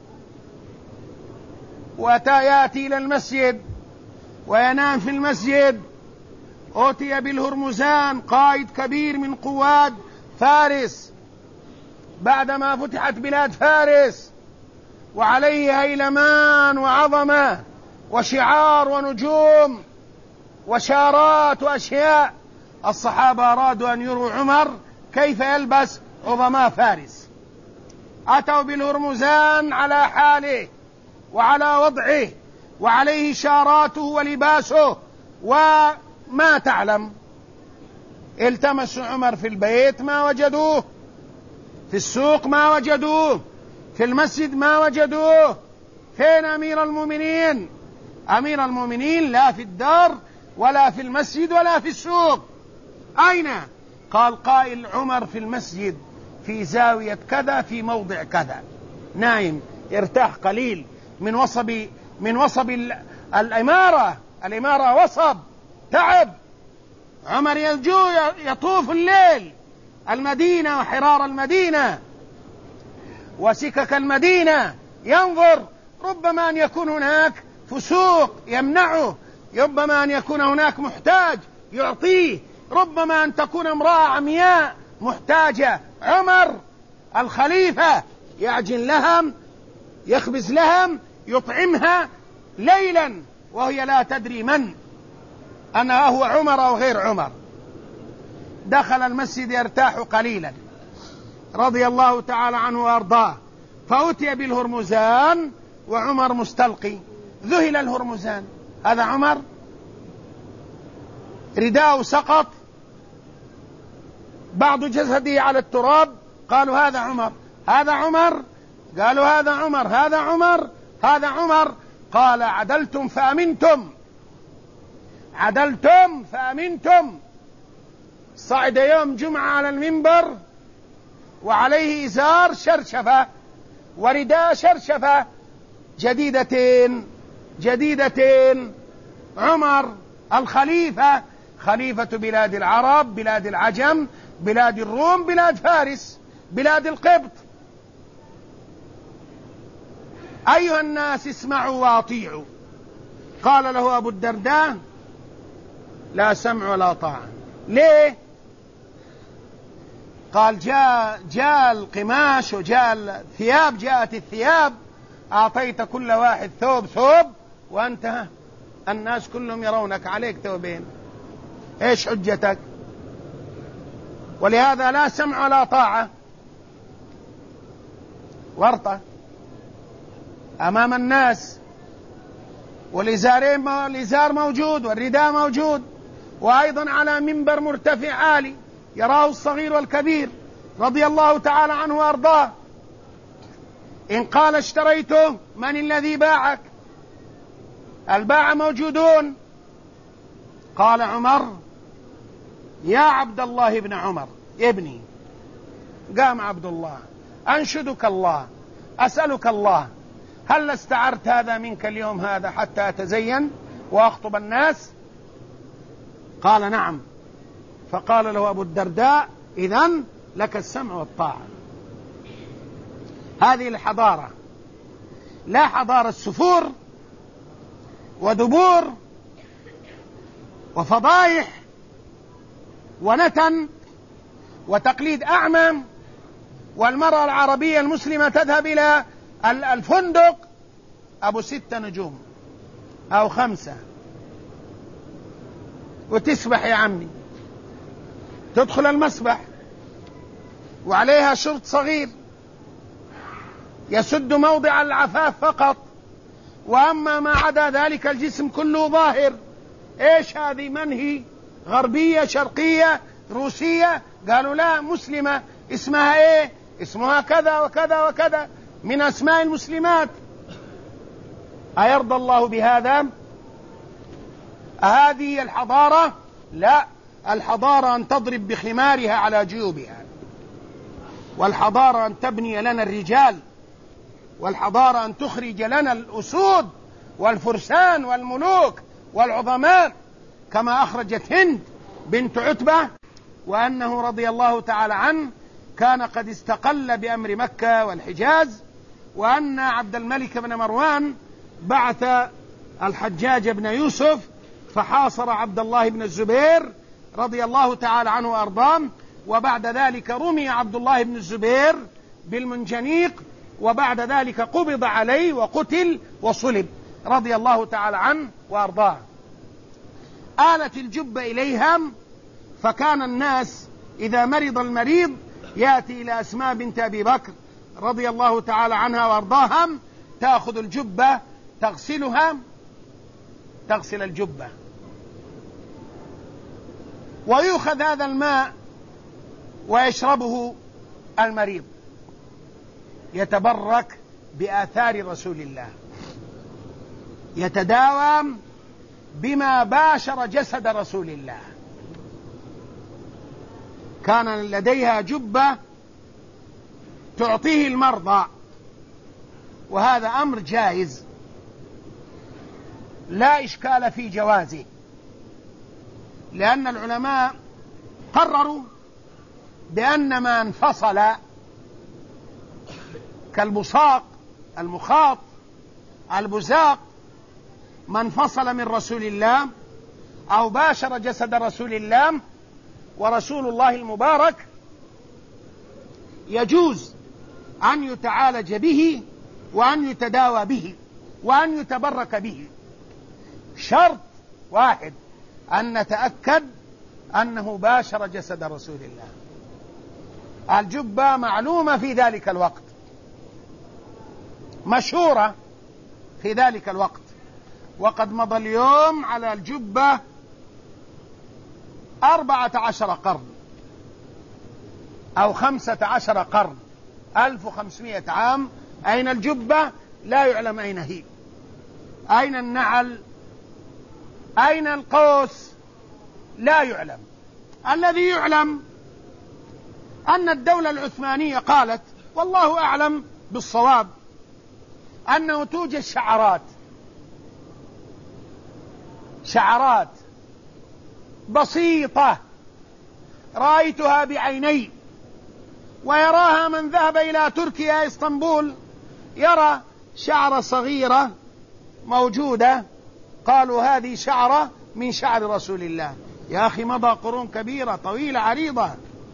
ويأتي إلى المسجد وينام في المسجد. أوتي بالهرمزان قائد كبير من قواد فارس بعدما فتحت بلاد فارس، وعليه هيلمان وعظمة وشعار ونجوم وشارات وأشياء. الصحابة أرادوا أن يروا عمر كيف يلبس عظماء فارس، أتوا بالهرمزان على حاله وعلى وضعه وعليه شاراته ولباسه وما تعلم. التمسوا عمر في البيت ما وجدوه، في السوق ما وجدوه، في المسجد ما وجدوه. فين أمير المؤمنين؟ أمير المؤمنين لا في الدار ولا في المسجد ولا في السوق. أين؟ قال قائل عمر في المسجد في زاوية كذا في موضع كذا، نايم ارتاح قليل من وصب من وصب الإمارة. الإمارة وصب تعب. عمر يلجو يطوف الليل المدينة وحرار المدينة وسكك المدينة، ينظر ربما أن يكون هناك فسوق يمنعه، ربما أن يكون هناك محتاج يعطيه، ربما أن تكون امرأة عمياء محتاجة. عمر الخليفة يعجن لهم، يخبز لهم، يطعمها ليلا وهي لا تدري من أنا هو عمر أو غير عمر. دخل المسجد يرتاح قليلا رضي الله تعالى عنه وأرضاه، فأتي بالهرمزان وعمر مستلقي. ذهل الهرمزان، هذا عمر؟ رداءه سقط، بعض جسده على التراب. قالوا هذا عمر، هذا عمر، قالوا هذا عمر، هذا عمر، هذا عمر. قال عدلتم فأمنتم، عدلتم فأمنتم. صعد يوم جمعة على المنبر وعليه إزار شرشفة ورداء شرشفة جديدتين جديدتين. عمر الخليفة، خليفة بلاد العرب، بلاد العجم، بلاد الروم، بلاد فارس، بلاد القبط. أيها الناس اسمعوا واطيعوا. قال له أبو الدرداء لا سمع ولا طاعة. ليه؟ قال جاء جاء القماش وجاء الثياب، جاءت الثياب، أعطيت كل واحد ثوب ثوب وأنت الناس كلهم يرونك عليك ثوبين، إيش حجتك؟ ولهذا لا سمع ولا طاعة، ورطة أمام الناس. والإزارين، الإزار موجود والرداء موجود، وأيضا على منبر مرتفع عالي يراه الصغير والكبير رضي الله تعالى عنه وأرضاه. إن قال اشتريته، من الذي باعك؟ الباعة موجودون. قال عمر يا عبد الله بن عمر ابني. قام عبد الله أنشدك الله، أسألك الله، هل استعرت هذا منك اليوم هذا حتى أتزين وأخطب الناس؟ قال نعم. فقال له أبو الدرداء إذن لك السمع والطاعة. هذه الحضارة، لا حضارة سفور ودبور وفضايح ونتن وتقليد أعمى. والمرأة العربية المسلمة تذهب إلى الفندق أبو ستة نجوم أو خمسة وتسبح يا عمي، تدخل المسبح وعليها شرط صغير يسد موضع العفاف فقط، وأما ما عدا ذلك الجسم كله ظاهر. إيش هذه؟ من هي؟ غربية، شرقية، روسية؟ قالوا لا، مسلمة. اسمها إيه؟ اسمها كذا وكذا وكذا من أسماء المسلمات. أيرضى الله بهذا؟ هذه الحضارة؟ لا، الحضارة أن تضرب بخمارها على جيوبها، والحضارة أن تبني لنا الرجال، والحضارة أن تخرج لنا الأسود والفرسان والملوك والعظماء كما أخرجت هند بنت عتبة، وأنه رضي الله تعالى عنه كان قد استقل بأمر مكة والحجاز، وأن عبد الملك بن مروان بعث الحجاج بن يوسف فحاصر عبد الله بن الزبير رضي الله تعالى عنه وأرضاه، وبعد ذلك رمي عبد الله بن الزبير بالمنجنيق، وبعد ذلك قبض عليه وقتل وصلب رضي الله تعالى عنه وأرضاه. آلت الجب إليهم، فكان الناس إذا مرض المريض يأتي إلى أسماء بنت أبي بكر رضي الله تعالى عنها وأرضاها، تأخذ الجبة تغسلها، تغسل الجبة، ويؤخذ هذا الماء ويشربه المريض، يتبرك بآثار رسول الله، يتداوى بما باشر جسد رسول الله. كان لديها جبة تعطيه المرضى، وهذا أمر جائز لا إشكال في جوازه، لأن العلماء قرروا بأن ما انفصل كالبصاق، المخاط، البزاق، ما انفصل من رسول الله أو باشر جسد رسول الله ورسول الله المبارك، يجوز أن يتعالج به وأن يتداوى به وأن يتبرك به، شرط واحد: أن نتأكد أنه باشر جسد رسول الله. الجبة معلومة في ذلك الوقت، مشهورة في ذلك الوقت، وقد مضى اليوم على الجبة أربعة عشر قرن أو خمسة عشر قرن، ألف وخمسمائة عام. أين الجبة؟ لا يعلم أين هي، أين النعل، أين القوس، لا يعلم. الذي يعلم أن الدولة العثمانية قالت، والله أعلم بالصواب، أنه توجد شعرات شعرات بسيطة رأيتها بعيني، ويراها من ذهب إلى تركيا اسطنبول، يرى شعرة صغيرة موجودة، قالوا هذه شعرة من شعر رسول الله. يا أخي مضى قرون كبيرة طويلة عريضة.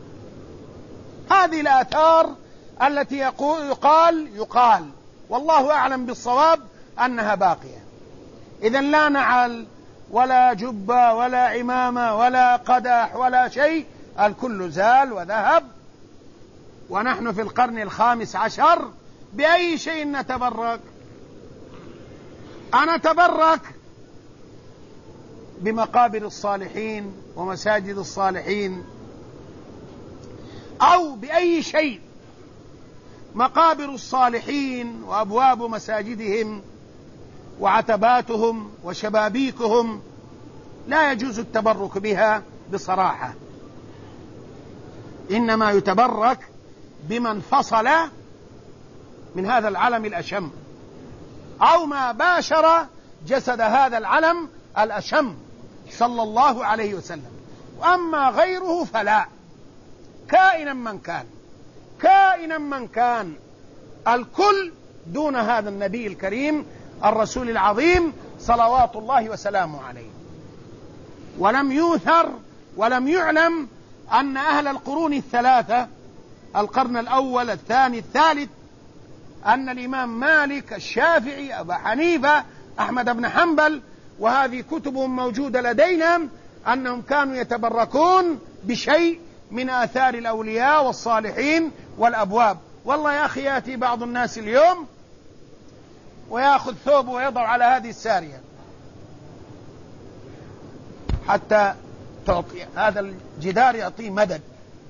هذه الآثار التي يقول يقال يقال والله أعلم بالصواب أنها باقية. إذن لا نعل ولا جبة ولا عمامة ولا قدح ولا شيء، الكل زال وذهب، ونحن في القرن الخامس عشر. بأي شيء نتبرك؟ أنا أتبرك بمقابر الصالحين ومساجد الصالحين، أو بأي شيء. مقابر الصالحين وأبواب مساجدهم وعتباتهم وشبابيكهم لا يجوز التبرك بها بصراحة، إنما يتبرك بما انفصل من هذا العلم الأشم، أو ما باشر جسد هذا العلم الأشم صلى الله عليه وسلم. وأما غيره فلا، كائنا من كان، كائنا من كان، الكل دون هذا النبي الكريم الرسول العظيم صلوات الله وسلامه عليه. ولم يوثر ولم يعلم أن أهل القرون الثلاثة، القرن الأول الثاني الثالث، أن الإمام مالك، الشافعي، أبا حنيفة، أحمد بن حنبل، وهذه كتبهم موجودة لدينا، أنهم كانوا يتبركون بشيء من آثار الأولياء والصالحين والأبواب. والله يا أخي يأتي بعض الناس اليوم ويأخذ ثوبه ويضع على هذه السارية حتى تعطي هذا الجدار يعطيه مدد.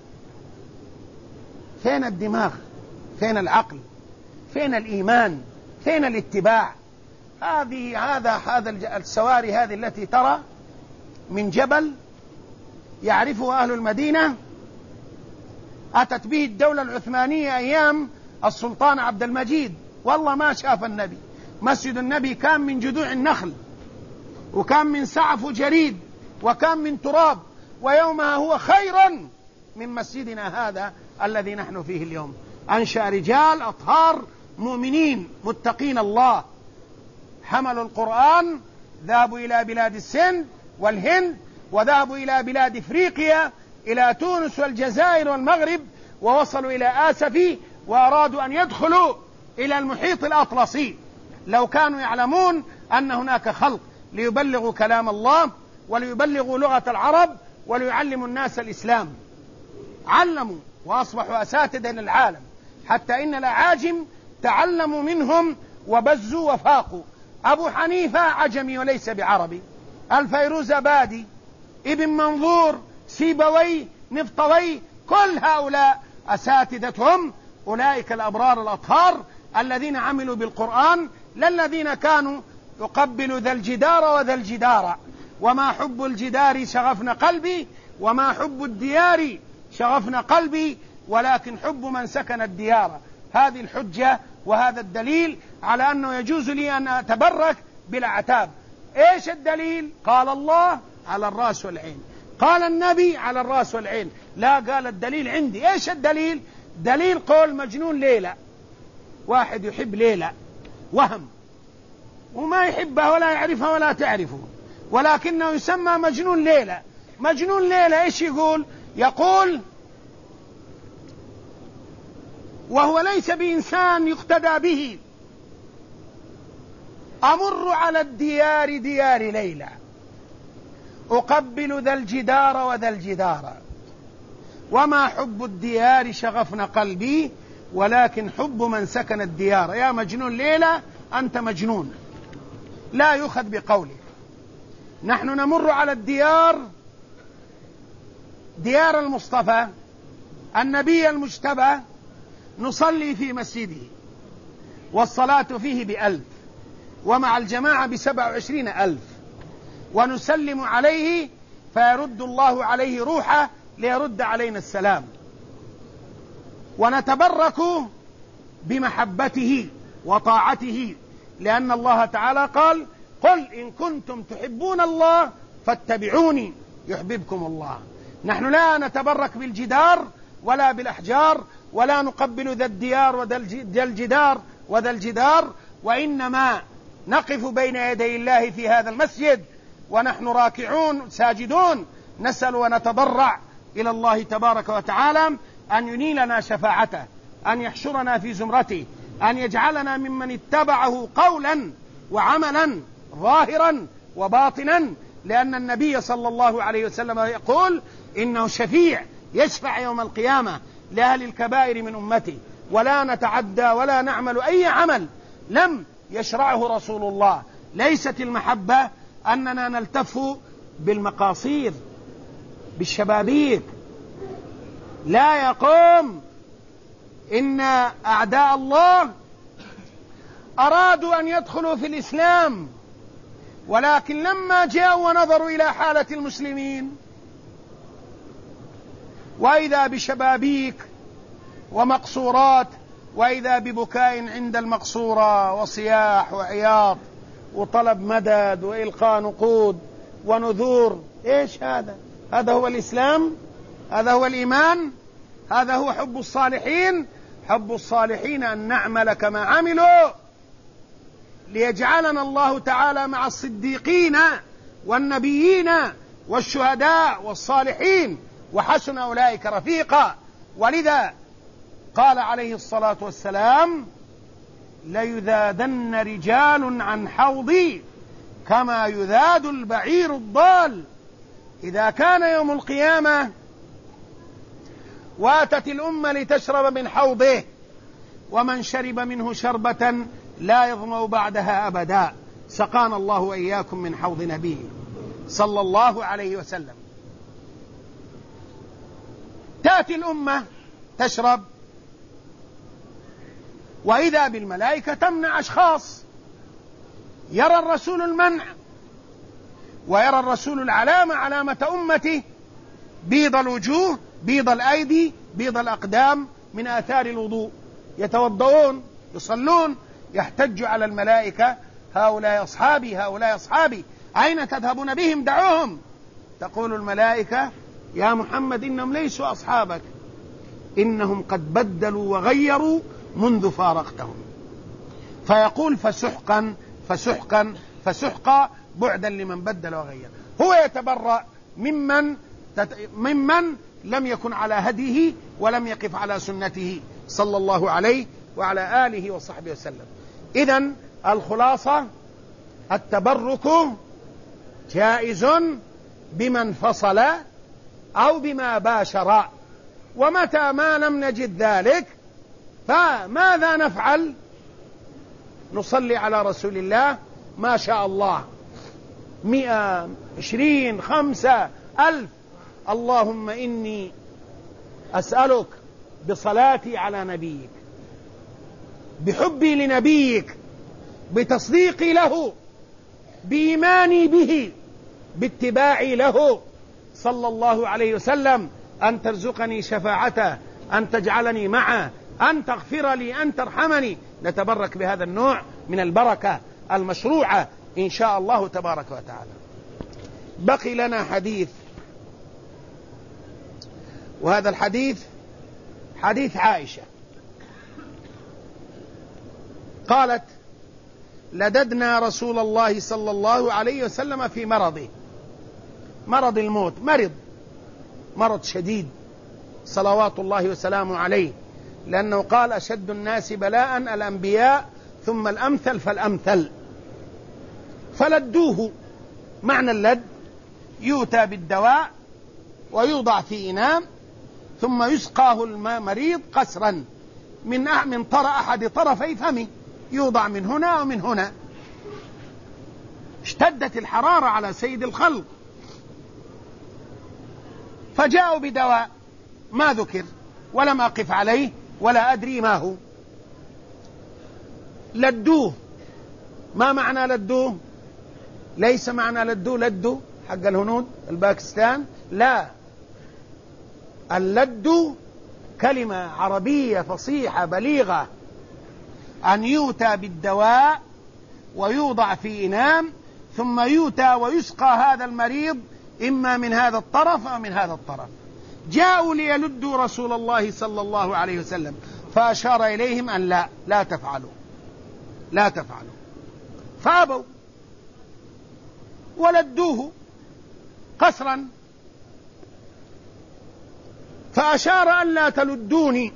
فين الدماغ؟ فين العقل؟ فين الإيمان؟ فين الاتباع؟ هذه هذا هذا السواري هذه التي ترى من جبل يعرفه أهل المدينة، أتت به الدولة العثمانية أيام السلطان عبد المجيد، والله ما شاف النبي. مسجد النبي كان من جذوع النخل، وكان من سعف وجريد، وكان من تراب. ويومها هو خير من مسجدنا هذا الذي نحن فيه اليوم. أنشأ رجال أطهار مؤمنين متقين الله، حملوا القرآن، ذهبوا إلى بلاد السند والهند، وذهبوا إلى بلاد إفريقيا، إلى تونس والجزائر والمغرب، ووصلوا إلى آسفي، وأرادوا أن يدخلوا إلى المحيط الأطلسي. لو كانوا يعلمون أن هناك خلق ليبلغوا كلام الله وليبلغوا لغة العرب وليعلموا الناس الإسلام، علموا وأصبحوا أساتذة للعالم، حتى إن الأعاجم تعلموا منهم وبزوا وفاقوا. أبو حنيفة عجمي وليس بعربي، الفيروزابادي، ابن منظور، سيبوي، نفطوي، كل هؤلاء أساتذتهم أولئك الأبرار الأطهار الذين عملوا بالقرآن، لا الذين كانوا يقبلوا ذا الجدار وذا الجدار. وما حب الجدار شغفنا قلبي، وما حب الديار شغفنا قلبي، ولكن حب من سكن الديار. هذه الحجة وهذا الدليل على أنه يجوز لي أن أتبرك بالأعتاب. إيش الدليل؟ قال الله على الرأس والعين، قال النبي على الرأس والعين، لا قال الدليل عندي. إيش الدليل؟ دليل قول مجنون ليلى، واحد يحب ليلى وهم وما يحبها ولا يعرفها ولا تعرفه، ولكنه يسمى مجنون ليلى. مجنون ليلى إيش يقول؟ يقول وهو ليس بإنسان يقتدى به، أمر على الديار ديار ليلى، أقبل ذا الجدار وذا الجدار، وما حب الديار شغفنا قلبي، ولكن حب من سكن الديار. يا مجنون ليلى أنت مجنون، لا يؤخذ بقولك. نحن نمر على الديار، ديار المصطفى النبي المجتبى، نصلي في مسجده والصلاة فيه بألف، ومع الجماعة بسبع وعشرين ألف، ونسلم عليه فيرد الله عليه روحه ليرد علينا السلام، ونتبرك بمحبته وطاعته، لأن الله تعالى قال قل إن كنتم تحبون الله فاتبعوني يحببكم الله. نحن لا نتبرك بالجدار ولا بالأحجار، ولا نقبل ذا الديار وذا الجدار وذا الجدار، وإنما نقف بين يدي الله في هذا المسجد ونحن راكعون ساجدون، نسأل ونتضرع إلى الله تبارك وتعالى أن ينيلنا شفاعته، أن يحشرنا في زمرته، أن يجعلنا ممن اتبعه قولا وعملا ظاهرا وباطنا، لأن النبي صلى الله عليه وسلم يقول إنه شفيع يشفع يوم القيامة لأهل الكبائر من أمتي، ولا نتعدى ولا نعمل أي عمل لم يشرعه رسول الله. ليست المحبة أننا نلتف بالمقاصير بالشبابيك، لا يقوم. إن أعداء الله أرادوا أن يدخلوا في الإسلام، ولكن لما جاءوا ونظروا إلى حالة المسلمين وإذا بشبابيك ومقصورات، وإذا ببكاء عند المقصورة وصياح وعياط وطلب مدد وإلقاء نقود ونذور. إيش هذا؟ هذا هو الإسلام؟ هذا هو الإيمان؟ هذا هو حب الصالحين؟ حب الصالحين أن نعمل كما عملوا، ليجعلنا الله تعالى مع الصديقين والنبيين والشهداء والصالحين، وحسن أولئك رفيقا. ولذا قال عليه الصلاة والسلام ليذادن رجال عن حوضي كما يذاد البعير الضال. إذا كان يوم القيامة واتت الأمة لتشرب من حوضه، ومن شرب منه شربة لا يظمأ بعدها أبدا، سقانا الله وإياكم من حوض نبيه صلى الله عليه وسلم. تأتي الأمة تشرب، وإذا بالملائكة تمنع أشخاص، يرى الرسول المنع، ويرى الرسول العلامة علامة أمته، بيض الوجوه، بيض الأيدي، بيض الأقدام من آثار الوضوء، يتوضؤون يصلون، يحتج على الملائكة هؤلاء أصحابي هؤلاء أصحابي، أين تذهبون بهم؟ دعوهم. تقول الملائكة يا محمد إنهم ليسوا أصحابك، إنهم قد بدلوا وغيروا منذ فارقتهم. فيقول فسحقا فسحقا فسحقا بعدا لمن بدل وغير. هو يتبرأ ممن ممن لم يكن على هديه ولم يقف على سنته صلى الله عليه وعلى آله وصحبه وسلم. إذن الخلاصة التبرك جائز بمن فصل أو بما باشر، ومتى ما لم نجد ذلك فماذا نفعل؟ نصلي على رسول الله ما شاء الله مئة عشرين خمسة ألف. اللهم إني أسألك بصلاتي على نبيك، بحبي لنبيك، بتصديقي له، بإيماني به، باتباعي له صلى الله عليه وسلم، أن ترزقني شفاعته، أن تجعلني معه، أن تغفر لي، أن ترحمني. نتبرك بهذا النوع من البركة المشروعة إن شاء الله تبارك وتعالى. بقي لنا حديث، وهذا الحديث حديث عائشة قالت: لددنا رسول الله صلى الله عليه وسلم في مرضه، مرض الموت، مرض مرض شديد صلوات الله وسلامه عليه، لأنه قال: أشد الناس بلاء الأنبياء ثم الأمثل فالأمثل. فلدوه، معنى اللد يؤتى بالدواء ويوضع في إناء ثم يسقاه المريض قسرا من من طرف أحد طرفي فمه، يوضع من هنا ومن هنا. اشتدت الحرارة على سيد الخلق فجاءوا بدواء ما ذكر ولم أقف عليه ولا أدري ما هو. لدوه. ما معنى لدوه؟ ليس معنى لدوه لدو حق الهنود الباكستان، لا، اللد كلمة عربية فصيحة بليغة، أن يؤتى بالدواء ويوضع في إناء ثم يؤتى ويسقى هذا المريض إما من هذا الطرف أو من هذا الطرف. جاءوا ليلدوا رسول الله صلى الله عليه وسلم فأشار إليهم أن لا لا تفعلوا لا تفعلوا فأبوا ولدوه قسرا، فأشار أن لا تلدوني.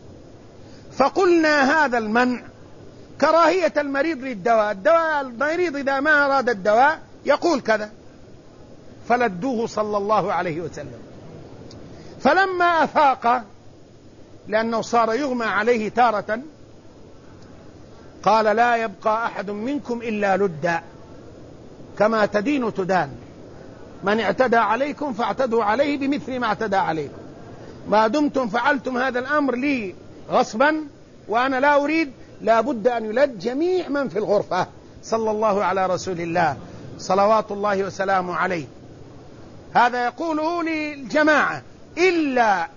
فقلنا هذا المنع كراهية المريض للدواء، الدواء المريض إذا ما أراد الدواء يقول كذا. فلدوه صلى الله عليه وسلم. فلما أفاق، لأنه صار يغمى عليه تارة، قال: لا يبقى أحد منكم إلا لدا، كما تدين تدان، من اعتدى عليكم فاعتدوا عليه بمثل ما اعتدى عليكم، ما دمتم فعلتم هذا الأمر لي غصبا وأنا لا أريد، لا بد أن يلد جميع من في الغرفة. صلى الله على رسول الله صلوات الله وسلامه عليه. هذا يقوله للجماعة إلا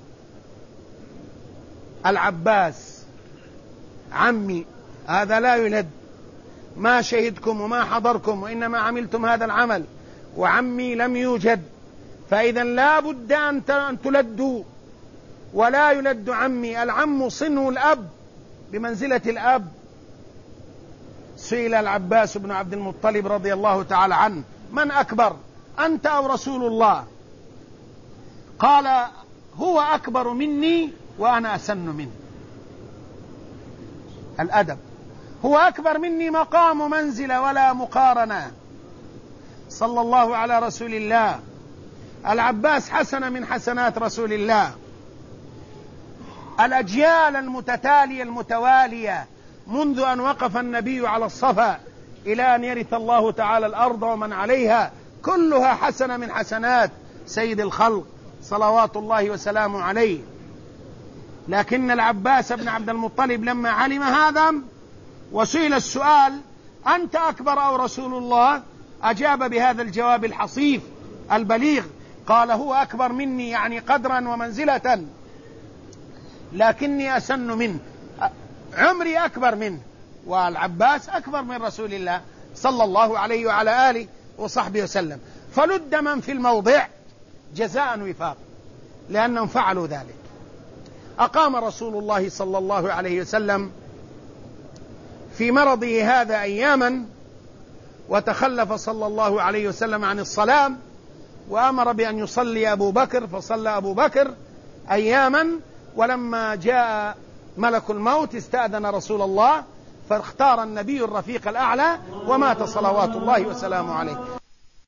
العباس عمي، هذا لا يلد، ما شهدكم وما حضركم وإنما عملتم هذا العمل، وعمي لم يوجد، فإذا لا بد أن تلدوا، ولا يلد عمي. العم صنه الأب بمنزلة الأب. سئل العباس بن عبد المطلب رضي الله تعالى عنه: من أكبر، أنت أو رسول الله؟ قال: هو أكبر مني وأنا أسن منه. الأدب. هو أكبر مني مقام ومنزلة ولا مقارنة. صلى الله على رسول الله. العباس حسنة من حسنات رسول الله. الأجيال المتتالية المتوالية منذ أن وقف النبي على الصفا إلى أن يرث الله تعالى الأرض ومن عليها كلها حسنة من حسنات سيد الخلق صلوات الله وسلامه عليه. لكن العباس بن عبد المطلب لما علم هذا وسئل السؤال: أنت أكبر أو رسول الله؟ أجاب بهذا الجواب الحصيف البليغ، قال: هو أكبر مني يعني قدرا ومنزلة، لكني أسن منه، عمري أكبر منه، والعباس أكبر من رسول الله صلى الله عليه وعلى آله وصحبه وسلم. فلد من في الموضع جزاء وفاق لأنهم فعلوا ذلك. أقام رسول الله صلى الله عليه وسلم في مرضه هذا أياما، وتخلف صلى الله عليه وسلم عن الصلاة، وأمر بأن يصلي أبو بكر، فصلى أبو بكر أياما. ولما جاء ملك الموت استأذن رسول الله، فاختار النبي الرفيق الأعلى ومات صلوات الله وسلامه عليه.